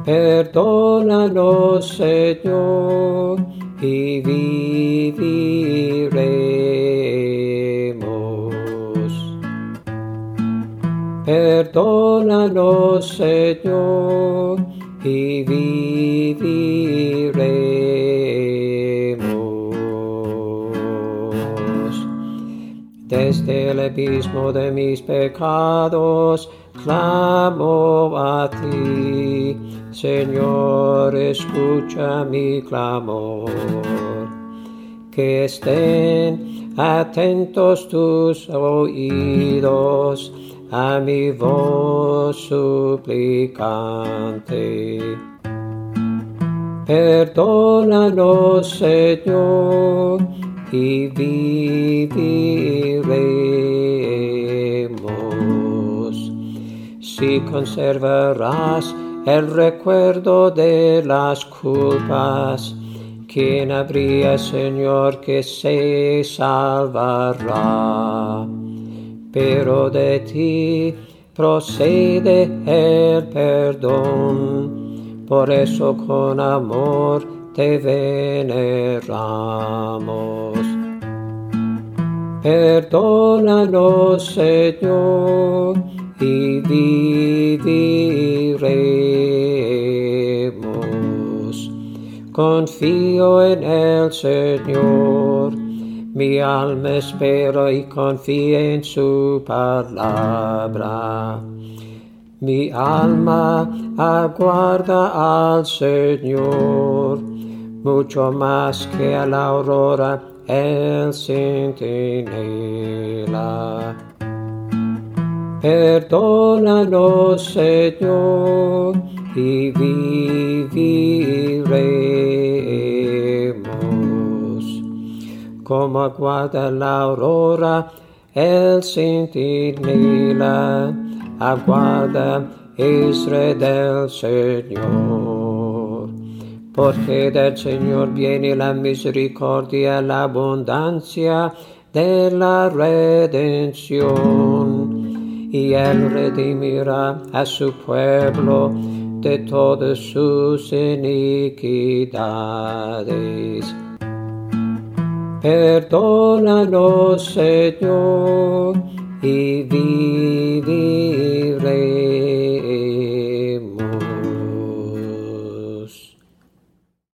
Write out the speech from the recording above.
Perdónanos, Señor, y viviremos. Perdónanos, Señor, y viviremos. Desde el abismo de mis pecados, clamo a ti. Señor, escucha mi clamor. Que estén atentos tus oídos a mi voz suplicante. Perdónanos, Señor, y viviremos. Si conservarás el recuerdo de las culpas, ¿quién habría, Señor, que se salvará? Pero de ti procede el perdón, por eso con amor te veneramos. Perdónanos, Señor, y viviremos. Confío en el Señor, mi alma espera y confía en su palabra. Mi alma aguarda al Señor, mucho más que a la aurora el centinela. Perdónanos, Señor, y viviremos. Como aguarda la aurora el centinela, aguarda Israel del Señor. Porque del Señor viene la misericordia, la abundancia de la redención. Y Él redimirá a su pueblo de todas sus iniquidades. Perdónanos, Señor, y viviremos.